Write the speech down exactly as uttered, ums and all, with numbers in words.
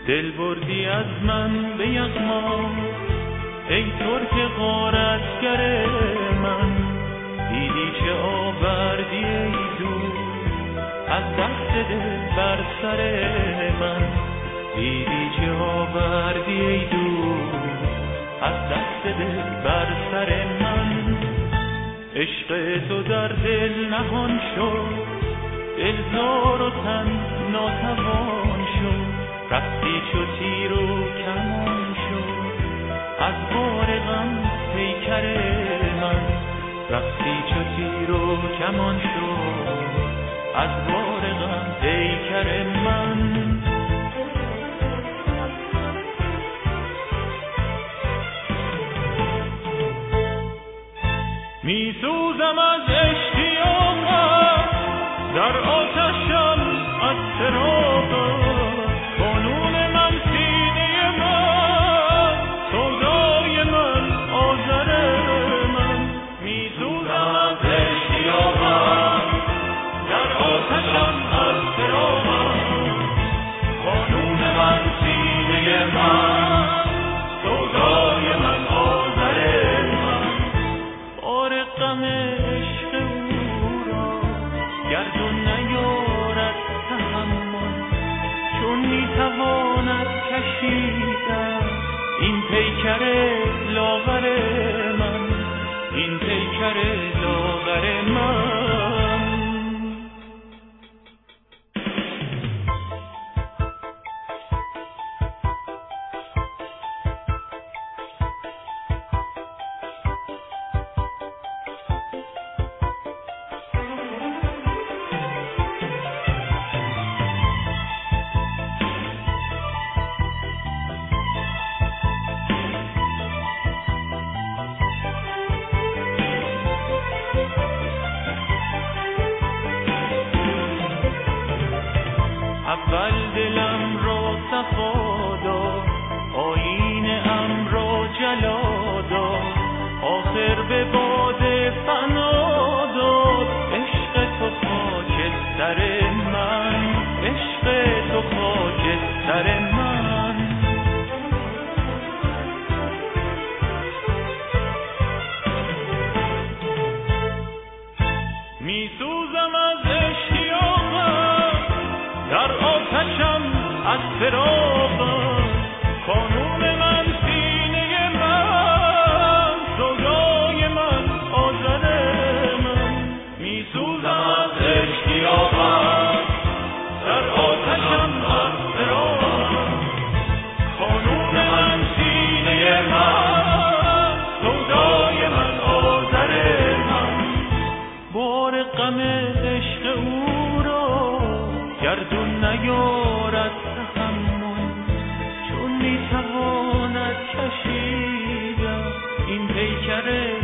دل بردی از من به یغما، ای ترک غارتگر من. دیدی چه آوردی ای دوست از دست دل بر سر من. دیدی چه آوردی ای دوست از دست دل بر سر من. عشق تو در دل نهان شد، دل زار و تن ناتوان شد. رفتی چو تیر و کمان شد از بار غم پیکر من. رفتی چو تیر و کمان شد از بار غم پیکر من. می سوزم از اشتیاقت، در آتشم از فراقت. قانون من سینه من، سودای من آذر من. می سوزم از اشتیاقت، در آتشم از فراقت. قانون من سینه من، سودای من آذر من. بار غم عشق او را گردون نیارد تحمل، چون میتواند کشیدن این پیکر لاغر من. این پیکر لاغر من. اول دلم را صفا داد، آیینه ام را جلا داد. آخر به باد فنا داد عشق تو خاکستر من. عشق تو خاکستر من. می سوزم از اشتیاقت، در آتشم از فراقت. قانون من سینه من، سودای من آذر من. می سوزم از اشتیاقت، در آتشم از فراقت. قانون من سینه من، سودای من آذر من. بار غم عشق او را گردون نیارد تحمل، چون میتواند کشیدن این پیکر